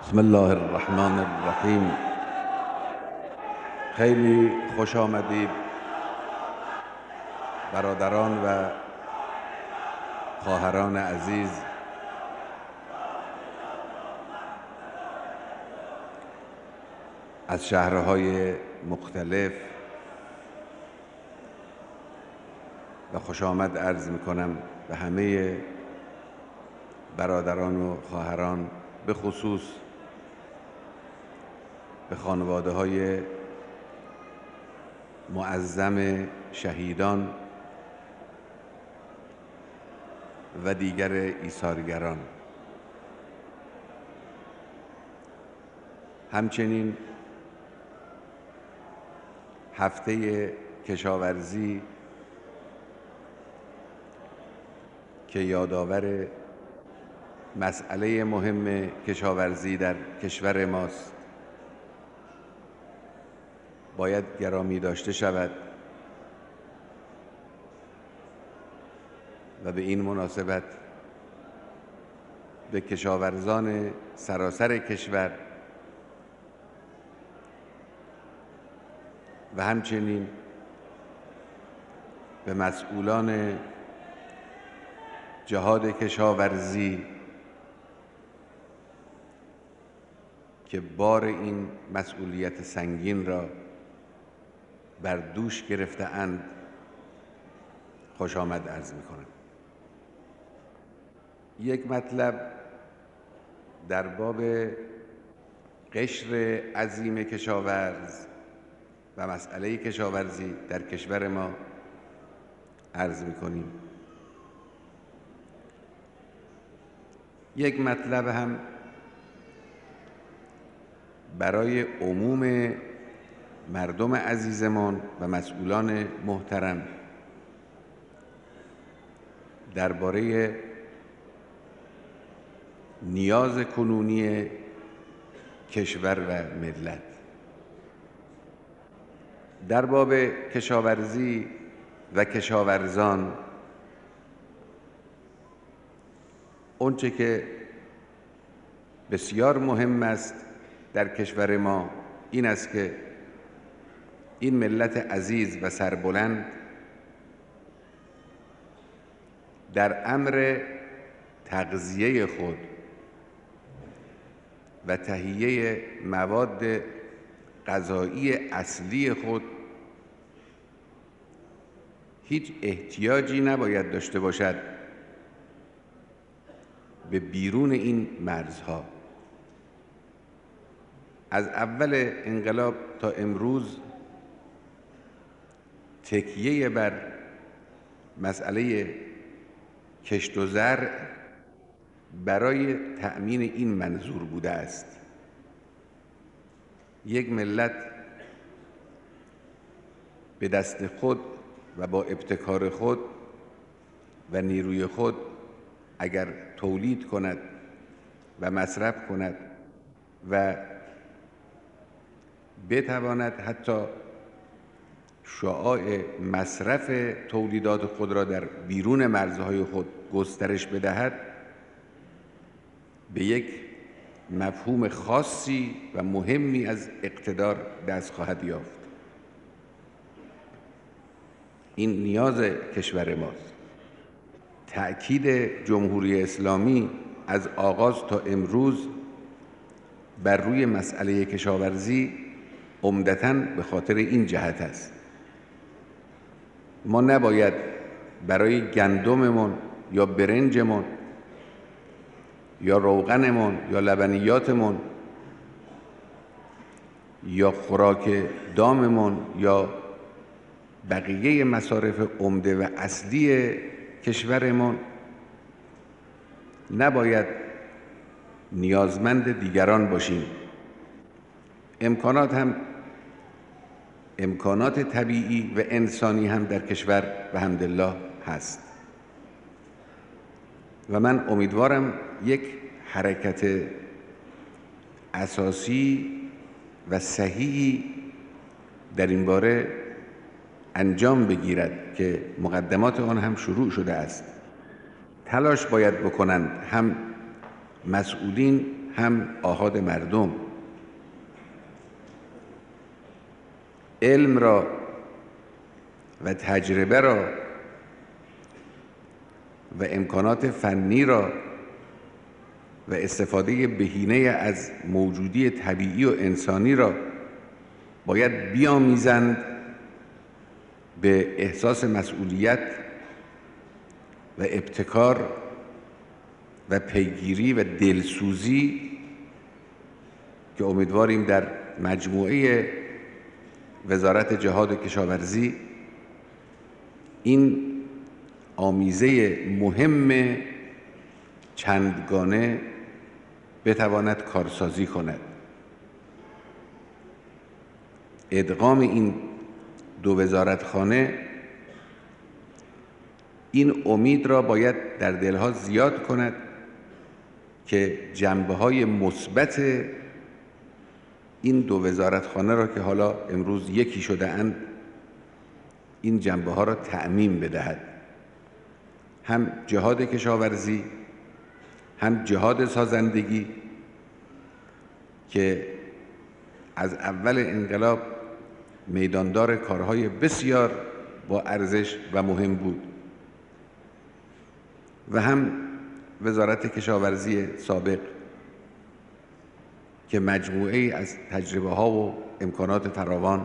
بسم الله الرحمن الرحیم. خیلی خوش آمدید برادران و خواهران عزیز. از شهرهای مختلف و خوش آمد عرض می‌کنم به همه برادران و خواهران، به خصوص به خانواده‌های معظم شهیدان و دیگر ایثارگران. همچنین هفته کشاورزی که یادآور مسئله مهم کشاورزی در کشور ماست باید گرامی داشته شود و به این مناسبت به کشاورزان سراسر کشور و همچنین به مسئولان جهاد کشاورزی که بار این مسئولیت سنگین را بر دوش گرفته‌اند خوش آمد عرض می‌کنم. یک مطلب در باب قشر عظیم کشاورز و مسئله کشاورزی در کشور ما عرض می‌کنیم. یک مطلب هم برای عموم مردم عزیزمان و مسئولان محترم درباره نیاز کنونی کشور و ملت. در باب کشاورزی و کشاورزان آنچه که بسیار مهم است در کشور ما این است که این ملت عزیز و سربلند در امر تغذیه خود و تهیه مواد غذایی اصلی خود هیچ احتیاجی نباید داشته باشد به بیرون این مرزها. از اول انقلاب تا امروز تکیه بر مسئله کشت و زرع برای تأمین این منظور بوده است. یک ملت به دست خود و با ابتکار خود و نیروی خود اگر تولید کند و مصرف کند و بتواند حتی شعاع مصرف تولیدات خود را در بیرون مرزهای خود گسترش بدهد، به یک مفهوم خاصی و مهمی از اقتدار دست خواهد یافت. این نیاز کشور ماست. تأکید جمهوری اسلامی از آغاز تا امروز بر روی مسئله کشاورزی عمدتاً به خاطر این جهت است. ما نباید برای گندممون یا برنجمون یا روغنمون یا لبنیاتمون یا خوراک داممون یا بقیه مصارف عمده و اصلی کشورمون نباید نیازمند دیگران باشیم. امکانات طبیعی و انسانی هم در کشور بحمدالله هست و من امیدوارم یک حرکت اساسی و صحیحی در این باره انجام بگیرد که مقدمات آن هم شروع شده است. تلاش باید بکنند هم مسئولین هم آحاد مردم. علم را و تجربه را و امکانات فنی را و استفاده بهینه از موجودی طبیعی و انسانی را باید بیامیزند به احساس مسئولیت و ابتکار و پیگیری و دلسوزی که امیدواریم در مجموعه وزارت جهاد و کشاورزی این آمیزه مهم چندگانه بتواند کارسازی کند. ادغام این دو وزارتخانه این امید را باید در دلها زیاد کند که جنبه‌های مثبت این دو وزارتخانه را که حالا امروز یکی شده اند این جنبه‌ها را تعمیم بدهد. هم جهاد کشاورزی، هم جهاد سازندگی که از اول انقلاب میداندار کارهای بسیار با ارزش و مهم بود، و هم وزارت کشاورزی سابق که مجموعه‌ای از تجربه‌ها و امکانات فراوان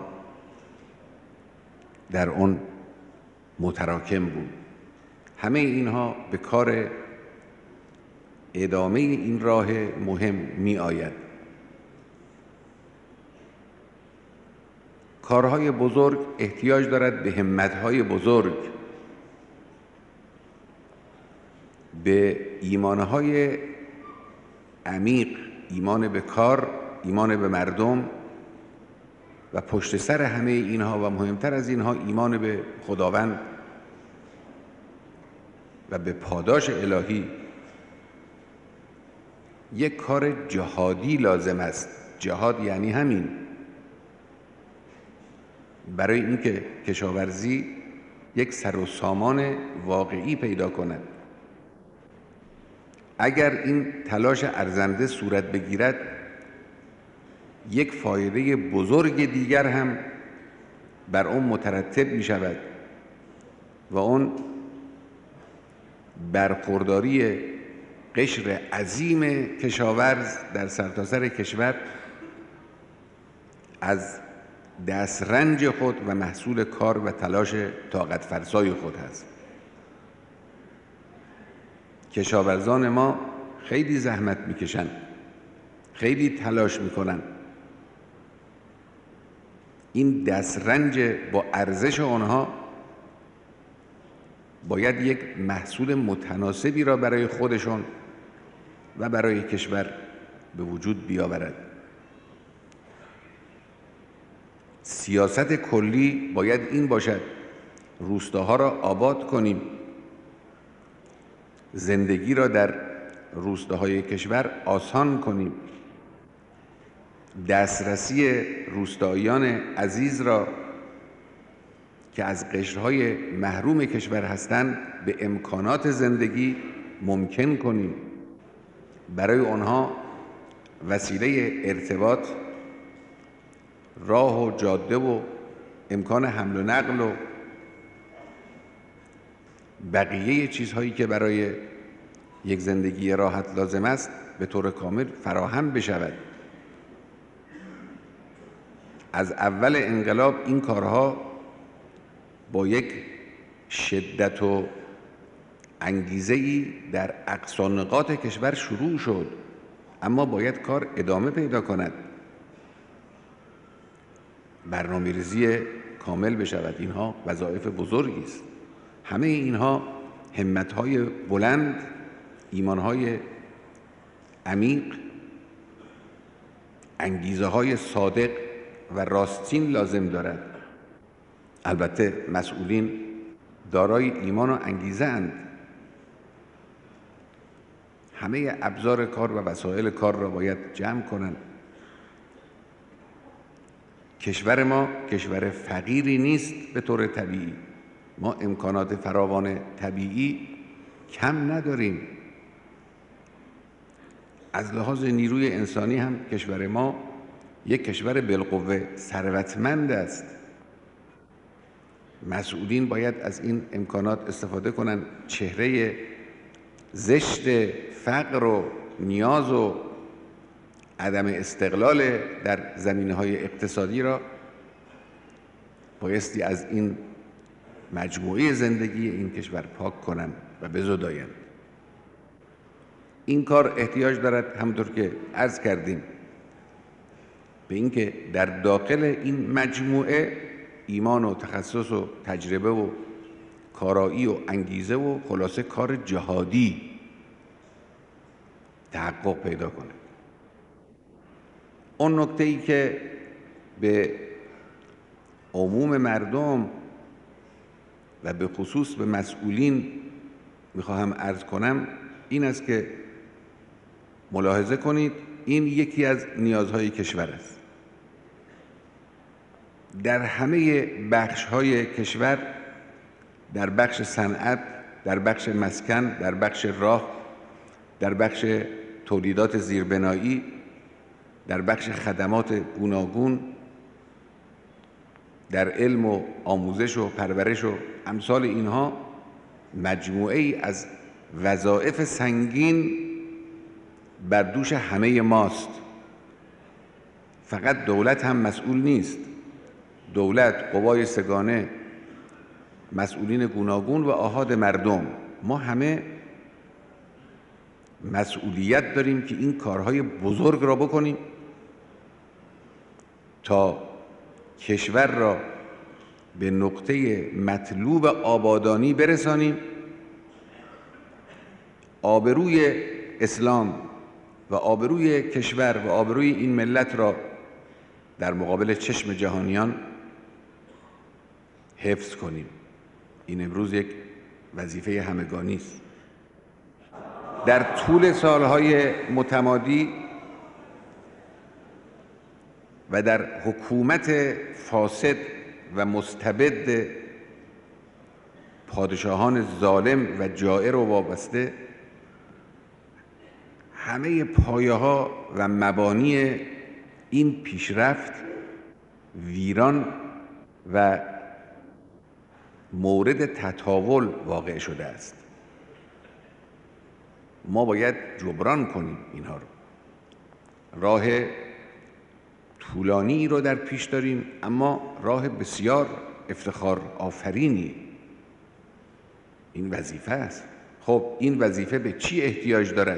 در آن متراکم بود. همه اینها به کار ادامه این راه مهم می آید. کارهای بزرگ احتیاج دارد به همت‌های بزرگ، به ایمانهای عمیق، ایمان به کار، ایمان به مردم و پشت سر همه اینها و مهمتر از اینها ایمان به خداوند و به پاداش الهی. یک کار جهادی لازم است. جهاد یعنی همین. برای اینکه کشاورزی یک سر و سامان واقعی پیدا کند، اگر این تلاش ارزنده صورت بگیرد، یک فایده بزرگ دیگر هم بر آن مترتب می شود و آن برخورداری قشر عظیم کشاورز در سرتاسر کشور از دسترنج خود و محصول کار و تلاش طاقت فرسای خود است. کشاورزان ما خیلی زحمت میکشند، خیلی تلاش میکنند. این دسترنج با ارزش آنها باید یک محصول متناسبی را برای خودشون و برای کشور به وجود بیاورد. سیاست کلی باید این باشد: روستاها را آباد کنیم، زندگی را در روستاهای کشور آسان کنیم، دسترسی روستاییان عزیز را که از قشرهای محروم کشور هستند به امکانات زندگی ممکن کنیم، برای آنها وسیله ارتباط، راه و جاده و امکان حمل و نقل و بقیه چیزهایی که برای یک زندگی راحت لازم است به طور کامل فراهم بشود. از اول انقلاب این کارها با یک شدت و انگیزه‌ای در اقصا نقاط کشور شروع شد، اما باید کار ادامه پیدا کند، برنامه‌ریزی کامل بشود. اینها وظایف بزرگی است. همه اینها همت‌های بلند، ایمان‌های عمیق، انگیزه‌های صادق و راستین لازم دارد. البته مسئولین دارای ایمان و انگیزه اند. همه ابزار کار و وسایل کار را باید جمع کنند. کشور ما کشور فقیری نیست به طور طبیعی. ما امکانات فراوان طبیعی کم نداریم. از لحاظ نیروی انسانی هم کشور ما یک کشور بالقوه ثروتمند است. مسئولین باید از این امکانات استفاده کنند، چهره زشت فقر و نیاز و عدم استقلال در زمینه‌های اقتصادی را بایستی از این مجموعه زندگی این کشور پاک کنند و بزدایند. این کار احتیاج دارد همونطور که عرض کردیم به اینکه در داخل این مجموعه ایمان و تخصص و تجربه و کارایی و انگیزه و خلاصه کار جهادی تحقق پیدا کنه. اون نکته‌ای که به عموم مردم و به خصوص به مسئولین میخواهم عرض کنم این است که ملاحظه کنید این یکی از نیازهای کشور است. در همه بخش‌های کشور، در بخش صنعت، در بخش مسکن، در بخش راه، در بخش تولیدات زیربنایی، در بخش خدمات گوناگون، در علم و آموزش و پرورش و امثال اینها مجموعه ای از وظایف سنگین بر دوش همه ماست. فقط دولت هم مسئول نیست. دولت، قوای سگانه، مسئولین گوناگون و آحاد مردم، ما همه مسئولیت داریم که این کارهای بزرگ را بکنیم تا کشور را به نقطه مطلوب آبادانی برسانیم، آبروی اسلام و آبروی کشور و آبروی این ملت را در مقابل چشم جهانیان حفظ کنیم. این امروز یک وظیفه همگانی است. در طول سالهای متمادی و در حکومت فاسد و مستبد پادشاهان ظالم و جائر و وابسته همه پایه‌ها و مبانی این پیشرفت ویران و مورد تطاول واقع شده است. ما باید جبران کنیم اینها رو. راه طولانی رو در پیش داریم، اما راه بسیار افتخار آفرینی. این وظیفه است. خب این وظیفه به چی احتیاج دارد؟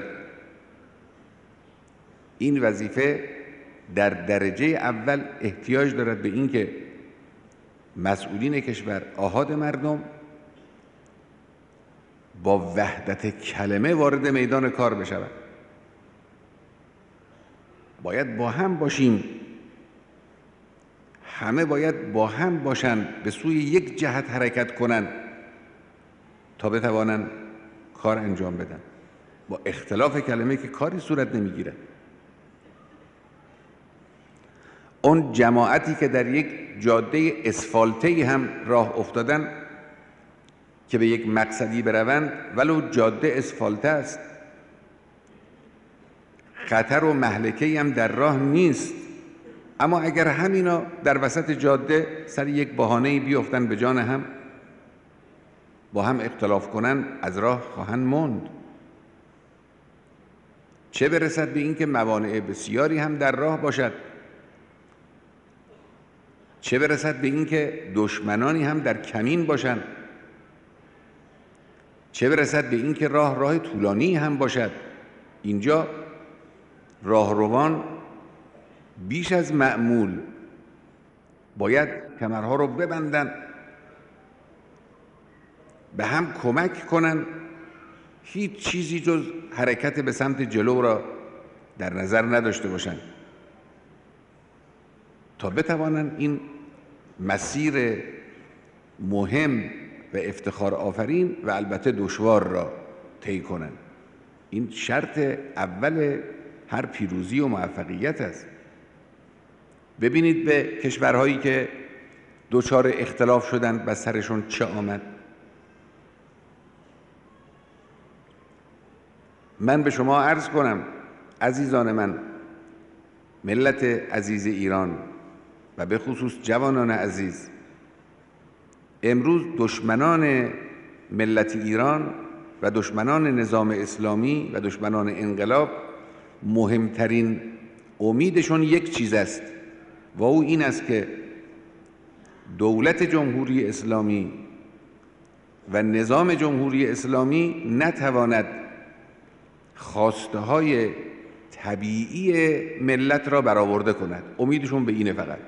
این وظیفه در درجه اول احتیاج دارد به این که مسئولین کشور، آحاد مردم با وحدت کلمه وارد میدان کار بشود. باید با هم باشیم، همه باید با هم باشند، به سوی یک جهت حرکت کنند تا بتوانند کار انجام بدن. با اختلاف کلمه که کاری صورت نمیگیرد. اون جماعتی که در یک جاده اسفالتی هم راه افتادن که به یک مقصدی بروند، ولو جاده اسفالته است، خطر و مهلکه‌ای هم در راه نیست، اما اگر همینا در وسط جاده سر یک بهانه‌ای بیفتن به جان هم، با هم اختلاف کنن، از راه خواهند ماند. چه برسد به اینکه موانع بسیاری هم در راه باشد، چه برسد به اینکه دشمنانی هم در کمین باشند، چه برسد به اینکه راه طولانی هم باشد. اینجا راهروان بیش از معمول باید کمرها رو ببندن، به هم کمک کنن، هیچ چیزی جز حرکت به سمت جلو را در نظر نداشته باشند تا بتوانند این مسیر مهم و افتخار آفرین و البته دشوار را طی کنند. این شرط اول هر پیروزی و موفقیت است. ببینید به کشورهایی که دچار اختلاف شدند و سرشون چه آمد. من به شما عرض کنم عزیزان من، ملت عزیز ایران و به خصوص جوانان عزیز، امروز دشمنان ملت ایران و دشمنان نظام اسلامی و دشمنان انقلاب مهمترین امیدشون یک چیز است و او این است که دولت جمهوری اسلامی و نظام جمهوری اسلامی نتواند خواسته های طبیعی ملت را برآورده کند. امیدشون به اینه فقط.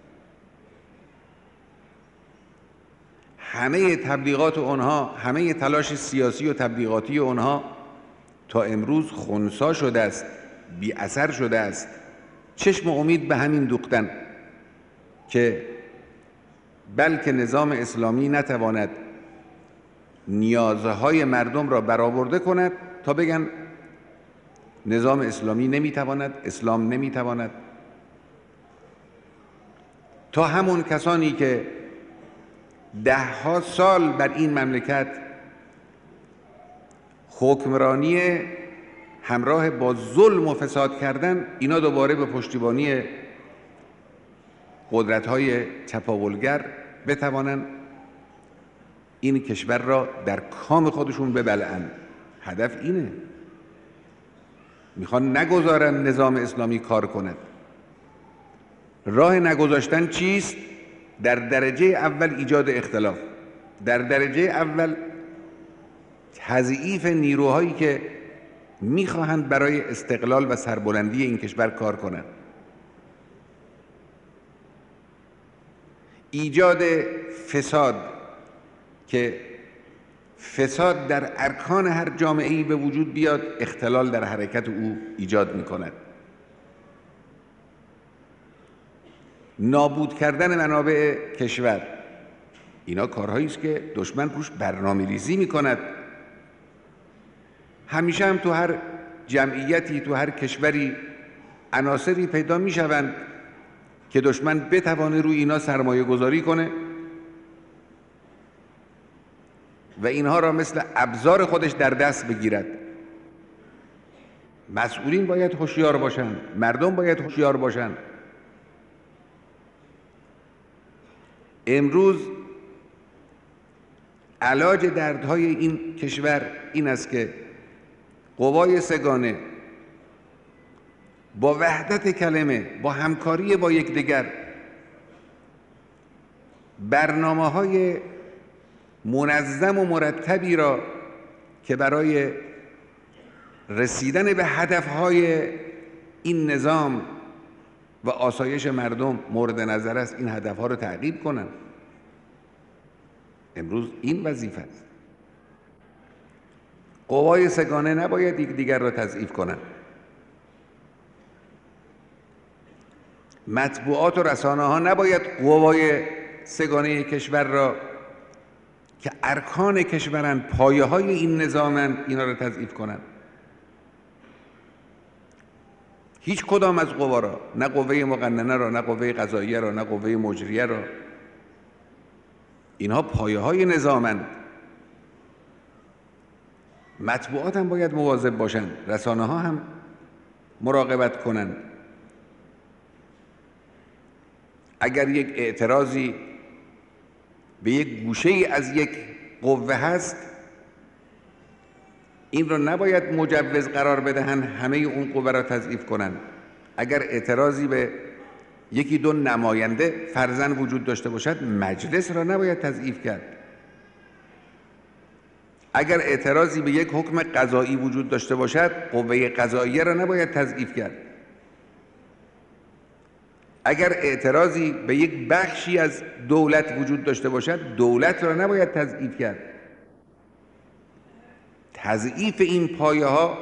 همه تبلیغات اونها، همه تلاش سیاسی و تبلیغاتی اونها تا امروز خنثی شده است، بی اثر شده است. چشم امید به همین دوختن که بلکه نظام اسلامی نتواند نیازهای مردم را برآورده کند تا بگن نظام اسلامی نمیتواند، اسلام نمیتواند. تا همون کسانی که دهها سال بر این مملکت حکمرانی همراه با ظلم و فساد کردن، اینا دوباره به پشتیبانی قدرت‌های چپاولگر بتوانند این کشور را در کام خودشون ببلعن. هدف اینه. میخوان نگذارن نظام اسلامی کار کند. راه نگذاشتن چیست؟ در درجه اول ایجاد اختلاف، در درجه اول تضعیف نیروهایی که میخواهند برای استقلال و سربلندی این کشور کار کنند، ایجاد فساد که فساد در ارکان هر جامعه‌ای به وجود بیاد، اختلال در حرکت او ایجاد می‌کند. نابود کردن منابع کشور، اینا کارهایی است که دشمن روش برنامه‌ریزی می‌کند. همیشه هم تو هر جمعیتی، تو هر کشوری عناصری پیدا می‌شوند که دشمن بتوانه روی اینا سرمایه گذاری کنه و اینها را مثل ابزار خودش در دست بگیرد. مسئولین باید هوشیار باشند، مردم باید هوشیار باشند. امروز علاج دردهای این کشور این است که قوای سگانه با وحدت کلمه، با همکاری با یکدیگر، برنامه‌های منظم و مرتبی را که برای رسیدن به هدفهای این نظام و آسایش مردم مورد نظر است، این هدفها را تعقیب کنند. امروز این وظیفه است. قوای سگانه نباید یکدیگر را تضعیف کنند. مطبوعات و رسانه ها نباید قوای سگانه کشور را که ارکان کشورند، پایه های این نظامند، اینا را تضعیف کنند. هیچ کدام از قوا را، نه قوه مقننه را، نه قوه قضاییه را، نه قوه مجریه را، اینها پایه های نظامند. مطبوعات هم باید مواظب باشند، رسانه ها هم مراقبت کنند. اگر یک اعتراضی به یک گوشه ای از یک قوه هست، این را نباید مجوز قرار بدهند همه اون قوه را تضعیف کنند. اگر اعتراضی به یکی دو نماینده فرضاً وجود داشته باشد، مجلس را نباید تضعیف کرد. اگر اعتراضی به یک حکم قضایی وجود داشته باشد، قوه قضاییه را نباید تضعیف کرد. اگر اعتراضی به یک بخشی از دولت وجود داشته باشد، دولت را نباید تضعیف کرد. تضعیف این پایه ها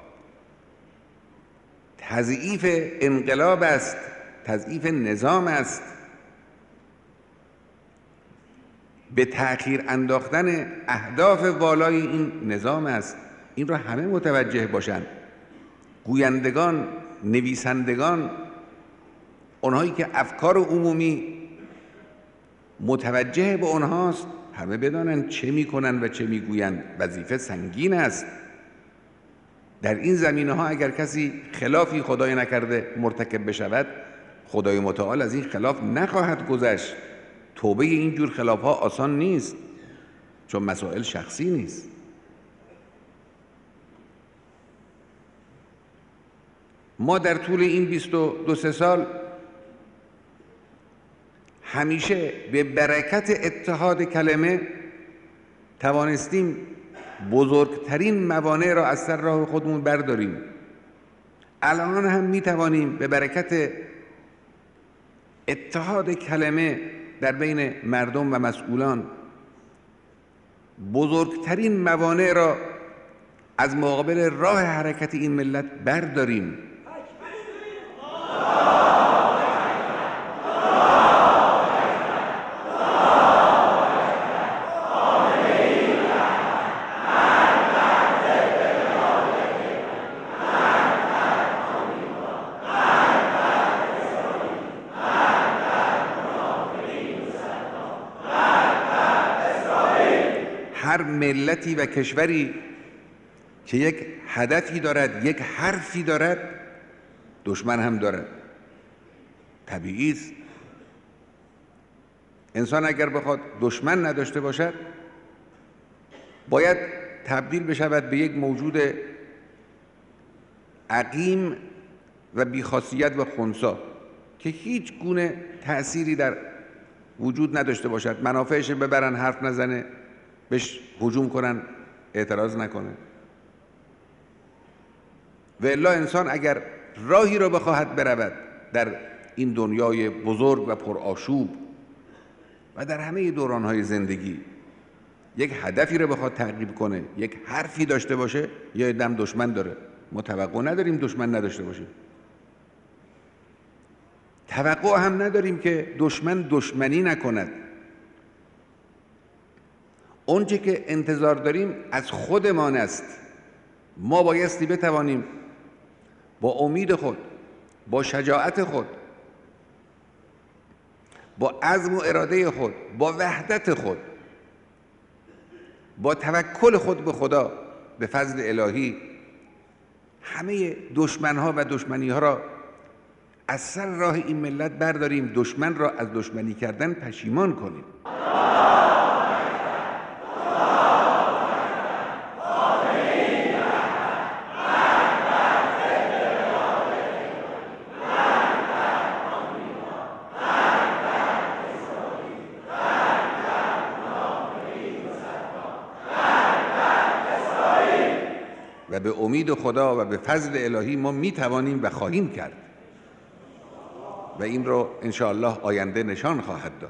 تضعیف انقلاب است، تضعیف نظام است، به تأخیر انداختن اهداف والای این نظام است. این را همه متوجه باشند. گویندگان، نویسندگان، اونهایی که افکار عمومی متوجه به اونهاست، همه بدانند چه میکنن و چه میگویند. وظیفه سنگین است. در این زمینه‌ها اگر کسی خلافی خدای نکرده مرتکب بشود، خدای متعال از این خلاف نخواهد گذشت. توبه این جور خلاف‌ها آسان نیست، چون مسائل شخصی نیست. ما در طول این 22 سال همیشه به برکت اتحاد کلمه توانستیم بزرگترین موانع را از سر راه خودمون برداریم. الان هم می توانیم به برکت اتحاد کلمه در بین مردم و مسئولان بزرگترین موانع را از مقابل راه حرکت این ملت برداریم. هر ملتی و کشوری که یک هدفی دارد، یک حرفی دارد، دشمن هم دارد. طبیعی است. انسان اگر بخواد دشمن نداشته باشد، باید تبدیل بشود به یک موجود عقیم و بیخاصیت و خنثی که هیچ گونه تأثیری در وجود نداشته باشد. منافعش ببرن، حرف نزنه، بهش هجوم کنن، اعتراض نکنه. و الا انسان اگر راهی را بخواهد برود در این دنیای بزرگ و پرآشوب و در همه دورانهای زندگی، یک هدفی را بخواد تعقیب کنه، یک حرفی داشته باشه، یا دم دشمن داره. ما توقع نداریم دشمن نداشته باشیم. توقع هم نداریم که دشمن دشمنی نکند. اونچه که انتظار داریم از خودمان است. ما بایستی بتوانیم با امید خود، با شجاعت خود، با عزم و اراده خود، با وحدت خود، با توکل خود به خدا، به فضل الهی، همه دشمنها و دشمنیها را از سر راه این ملت برداریم، دشمن را از دشمنی کردن پشیمان کنیم. و به امید خدا و به فضل الهی ما می توانیم و خواهیم کرد و این رو انشاءالله آینده نشان خواهد داد.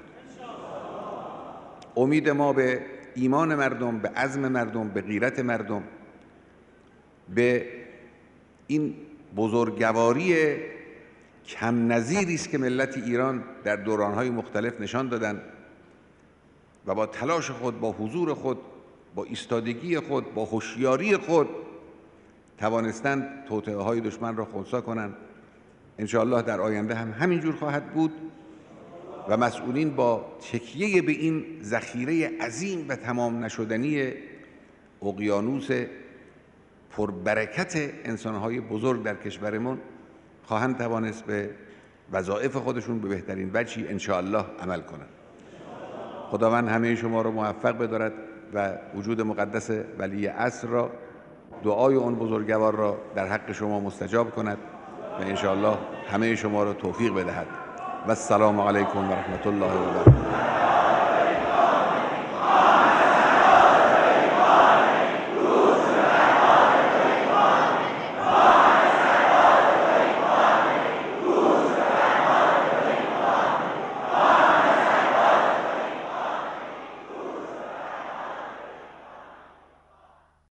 امید ما به ایمان مردم، به عزم مردم، به غیرت مردم، به این بزرگواری کم نظیری است که ملت ایران در دورانهای مختلف نشان دادند و با تلاش خود، با حضور خود، با ایستادگی خود، با هوشیاری خود توانستند توطئه‌های دشمن را خنثی کنند. انشاءالله در آینده هم همینجور خواهد بود و مسئولین با تکیه به این ذخیره عظیم و تمام نشدنی اقیانوس پربرکت انسان‌های بزرگ در کشورمون خواهند توانست به وظایف خودشون به بهترین وجهی انشاءالله عمل کنند. خداوند همه شما را موفق بدارد و وجود مقدس ولی عصر را، دعای اون بزرگوار را در حق شما مستجاب کند و انشاءالله همه شما را توفیق بدهد. و السلام علیکم و رحمت الله و برکاته.